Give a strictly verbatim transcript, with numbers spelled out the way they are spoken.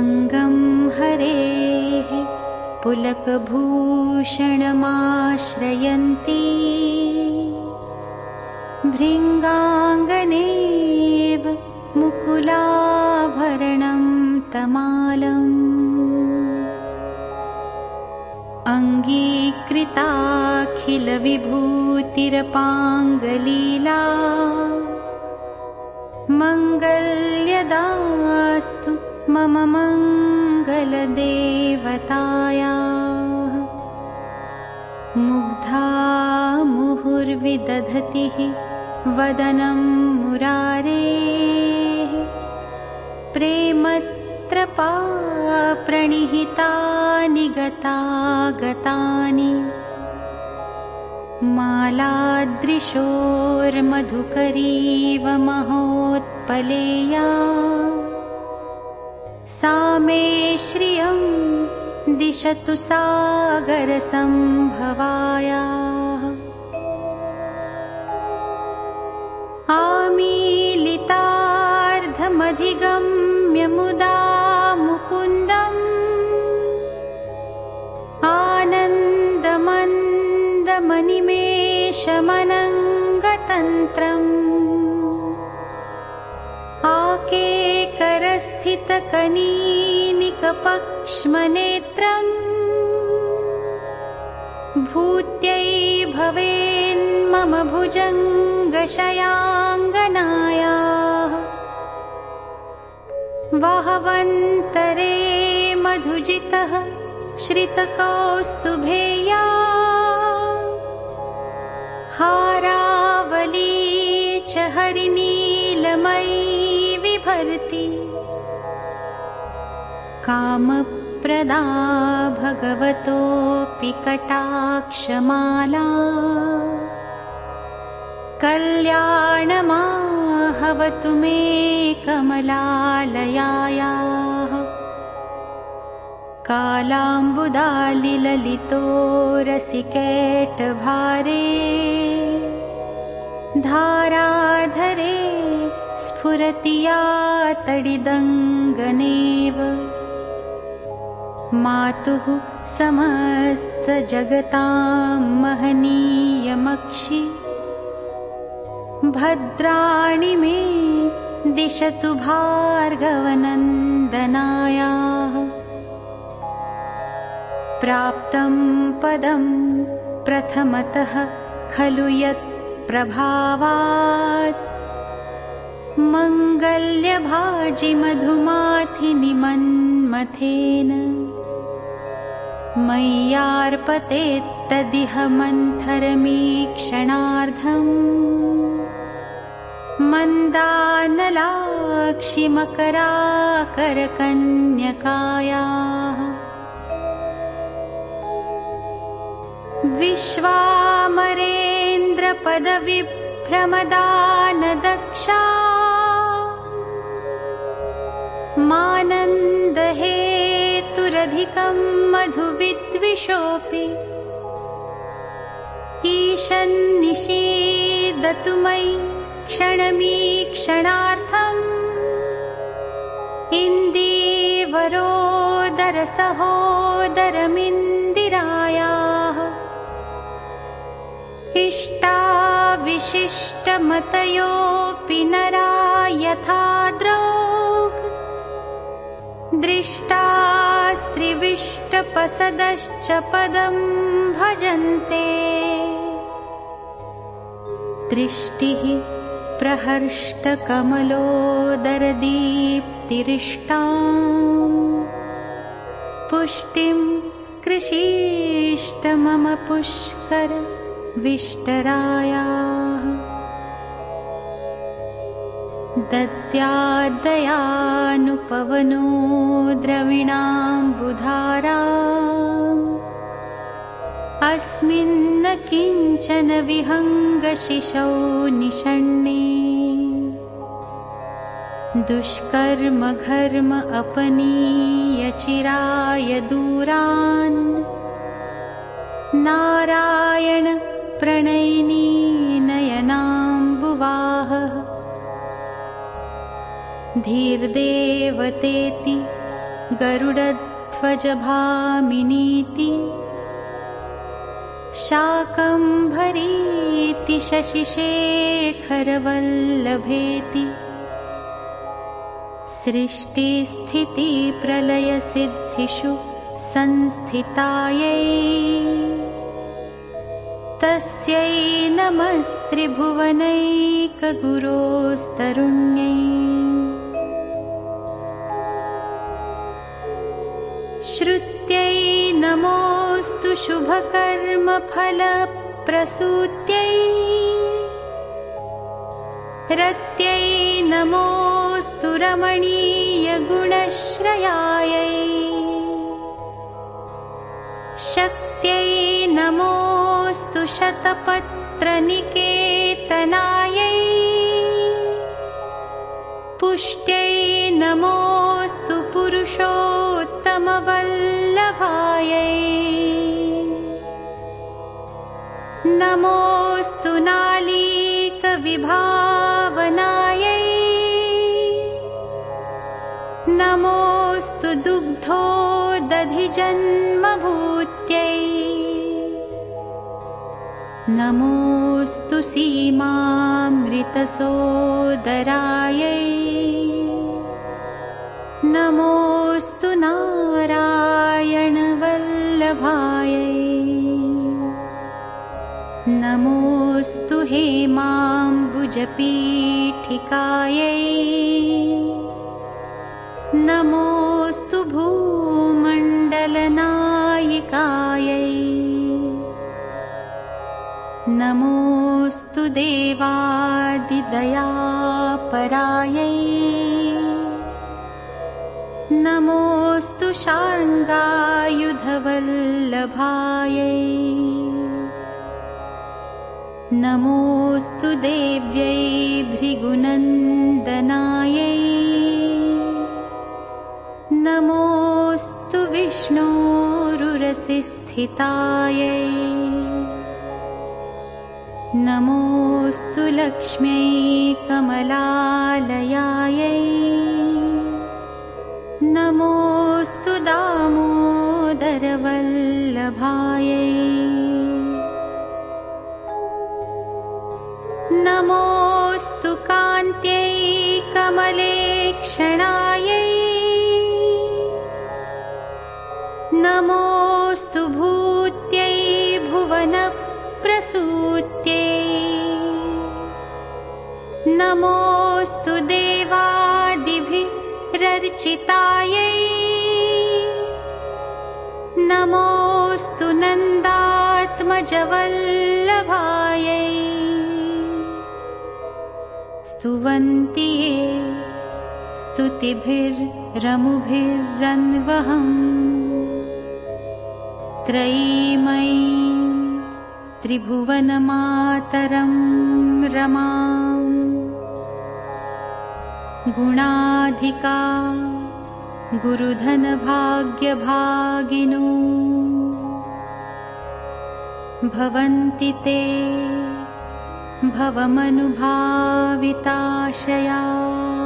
अङ्गं हरेः पुलकभूषणमाश्रयन्ती भृङ्गाङ्गनेव मुकुलाभरणं तमालम् अङ्गीकृताखिलविभूतिरपाङ्गलीला मङ्गल्यदास्तु मम मङ्गलदेवतायाः। मुग्धा मुहुर्विदधतिः वदनं मुरारेः प्रेमत्रपा प्रणिहितानि गतागतानि मालादृशोर्मधुकरीव महोत्पलेया सा मे श्रियं दिशतु सागरसम्भवायाः। आमीलितार्धमधिगम्य मुदा मुकुन्दम् आनन्दमनिमेषमनिमेषमनङ्गतन्त्रम् आकेकरस्थितकनीनिकपक्ष्मनेत्रम् भूत्यै भवेन्मम भुजङ्गशयाङ्गनायाः। वाहवन्तरे मधुजितः श्रितकौस्तुभेया हारावली च हरिनीलमयी विभर्ति कामप्रदा भगवतोऽपि कटाक्षमाला कल्याणमाहवतु मे कमलालयायाः। कालाम्बुदालिललितो रसिकेटभारे धाराधरे स्फुरति या तडिदङ्गनेव मातुः समस्तजगतां महनीयमक्षि भद्राणि मे दिशतु भार्गवनन्दनायाः। प्राप्तं पदं प्रथमतः खलु यत् प्रभावात् मङ्गल्यभाजिमधुमाथिनि मन्मथेन मय्यार्पतेत्तदिह मन्थरमीक्षणार्धम् मन्दानलाक्षिमकराकरकन्यकायाः। विश्वामरेन्द्रपदविभ्रमदानदक्षा मानन्दहेतुरधिकं मधुविद्विषोऽपि ईशन्निषीदतु मयि क्षणमीक्षणार्थम् इन्दीवरोदरसहोदरमिन्दिरायाः। इष्टाविशिष्टमतयोऽपि नरा यथा द्रौग् दृष्टास्त्रिविष्टपसदश्च पदं भजन्ते दृष्टिः प्रहर्ष्टकमलोदरदीप्तिरिष्टाम् पुष्टिं कृषीष्ट मम पुष्कर विष्टरायाः। दद्याद्दयानुपवनो द्रविणाम्बुधाराम् अस्मिन्न किञ्चन विहङ्गशिशौ निषण्णे दुष्कर्म घर्म अपनीय चिराय दूरान् नारायण प्रणयिनी नयनाम्बुवाहः। धीर्देवतेति गरुडध्वजभामिनीति शाकम्भरीति शशिशेखरवल्लभेति सृष्टिस्थितिप्रलयसिद्धिषु संस्थितायै तस्यै नमस्त्रिभुवनैकगुरोस्तरुण्यै श्रुत्यै नमोऽस्तु शुभकर्मफलप्रसूत्यै रत्यै नमोऽस्तु रमणीयगुणश्रयायै शक्त्यै नमोऽस्तु शतपत्रनिकेतनायै पुष्ट्यै नमोऽस्तु पुरुषोत्तमवल्लभायै नमोऽस्तु नालीकविभावनायै नमोऽस्तु दुग्धोदधिजन्मभूत्यै नमोऽस्तु सीमामृतसोदरायै नमोऽस्तु नारायणवल्लभायै नमोऽस्तु हेमाम्बुजपीठिकायै नमोऽस्तु भूमण्डलनायिकायै नमोऽस्तु देवादिदयापरायै नमोऽस्तु शार्ङ्गायुधवल्लभायै नमोऽस्तु देव्यै भृगुनन्दनायै नमोऽस्तु विष्णोरुरसिस्थितायै नमोऽस्तु लक्ष्म्यै कमलालयायै नमोऽस्तु दामोदरवल्लभायै नमोऽस्तु कान्त्यै कमलेक्षणायै नमोऽस्तु भूत्यै भुवनप्रसूत्यै नमोऽस्तु देवादिभिरर्चितायै नमोऽस्तु नन्दात्मजवल्लभायै स्तुवन्ति ये स्तुतिभिर्रमुभिरन्वहम् त्रयीमयीं त्रिभुवनमातरं रमां गुणाधिका गुरुधनभाग्यभागिनो भवन्ति ते भवमनुभाविताशया।